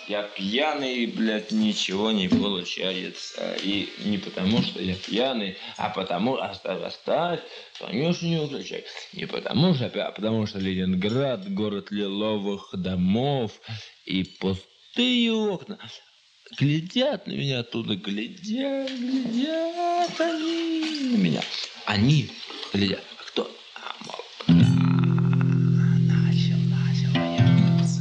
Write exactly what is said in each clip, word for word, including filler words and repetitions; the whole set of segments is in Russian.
Я пьяный, блядь, ничего не получается. И не потому, что я пьяный, а потому... Оставь, оставь, конечно, не выключай. Не потому что, а потому что Ленинград — город лиловых домов и пустые окна. Глядят на меня оттуда, глядят, глядят они на меня. Они глядят. А кто? А, мол, да. Начал, начал ехаться.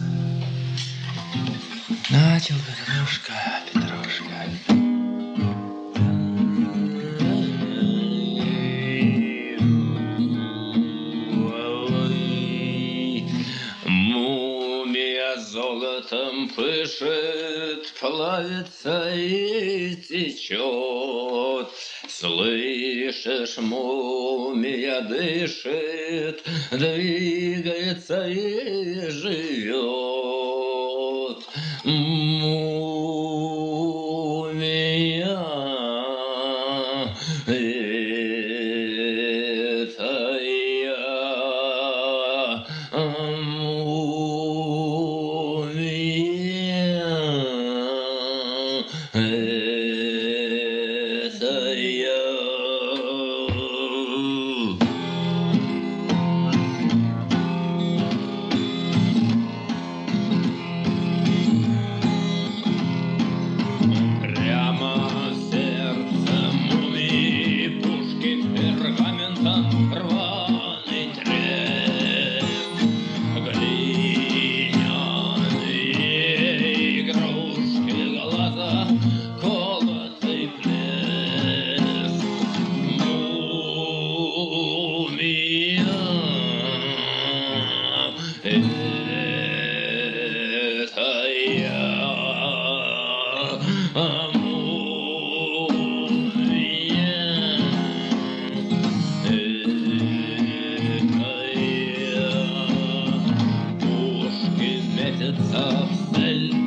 Начал Петрушка, Петрушка. Мумия золотом пышет, плавится и течет. Слышишь, мумия дышит, двигается и живет. Мумия, это я. Мумия, это я. Прямо в сердце мумии пушки пергамента рваный треск. Глиняные игрушки, глаза, колотый блеск. Мумия, это я. Мумия, это я. Пушки метятся в цель,